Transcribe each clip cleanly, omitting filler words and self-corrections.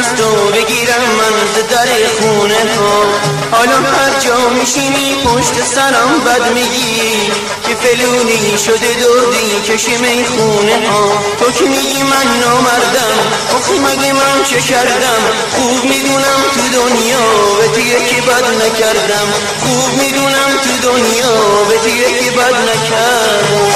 از تو بگیرم من ز در خونه ها. حالا هر جا میشینی پشت سرم بد میگی که فلونی شده دردی کشی میخونه ها. تو که میگی من نامردم، آخه مگه من چه کردم؟ خوب میدونم تو دنیا به تو یکی بد نکردم، خوب میدونم تو دنیا به تو یکی بد نکردم.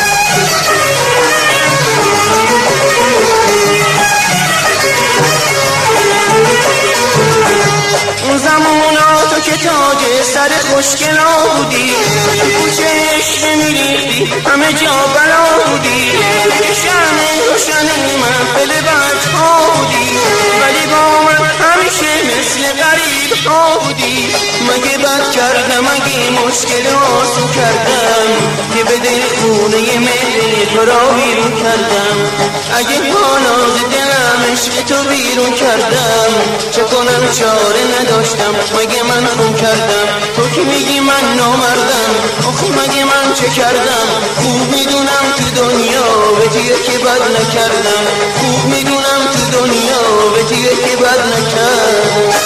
اون زمانا تو که تاج سر خوشگلا بودی، تو کوچه عشق میریختی همه جا بلا بودی، که شرم روشن محفل بدها بودی، ولی با من همیشه مثل غریب ها بودی. مگه بد کردم؟ مگه مشکل آسون کردم که به دل خونه مهر تو را بیرون کردم؟ اگه حالا ز دلم عشق تو بیرون کردم، چه کنم چاره نداشتم، مگه من خون کردم؟ تو که میگی من نامردم، آخه مگه من چه کردم؟ خوب میدونم تو دنیا به تو یکی بد نکردم، خوب میدونم تو دنیا به تو یکی بد نکردم.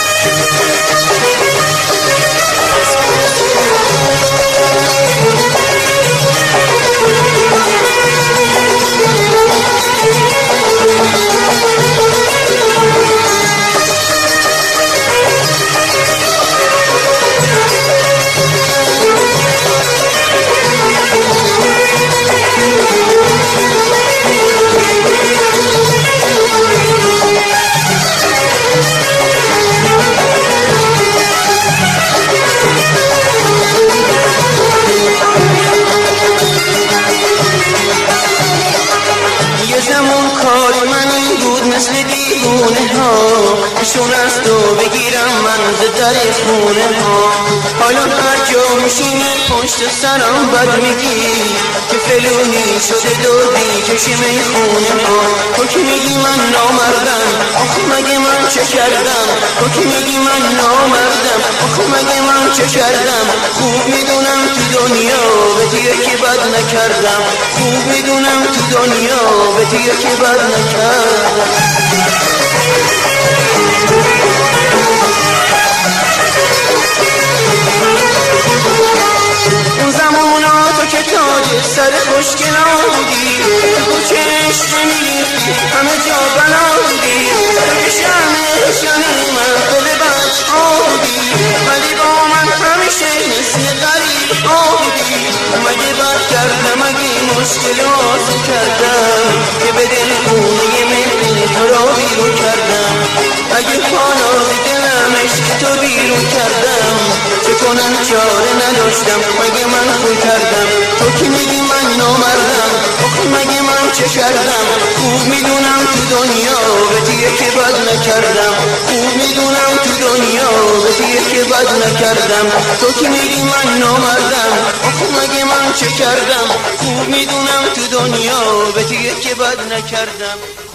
زمان کار من این بود مثل دیوونه ها، شون از تو بگیرم من ز در خونه ها. حالا هر جا میشینی پشت سرم بد میگی که فلونی شده دردی کشی میخونه ها. تو که میگی من نامردم، آخه مگه من چه کردم؟ تو که میگی من نامردم، آخه مگه من چه کردم؟ خوب میدونم تو دنیا به تو یکی بد نکردم، خوب میدونم تو دنیا به تو یکی بد نکردم. اون زمانا تو که تاج سر خوشگلا بودی، تو کوچه عشق میریختی همه جا بلا بودی، تو که شرم روشن محفل بچه‌ها بودی، ولی با من همیشه مثل غریب ها بودی. مگه بد کردم؟ مگه مشکل آسون کردم که به دل خونه مهر تو را بیرون کردم؟ اگه حالا ز دلم عشق تو بیرون کردم، چه کنم چاره نداشتم، مگه من خون کردم؟ تو که میگی من نامردم، آخه مگه من چه کردم؟ خوب میدونم تو دنیا به تو یکی بد نکردم، خوب میدونم تو دنیا به تو یکی بد نکردم. تو که میگی من نامردم، آخه مگه من چه کردم؟ خوب میدونم تو دنیا به تو یکی بد نکردم.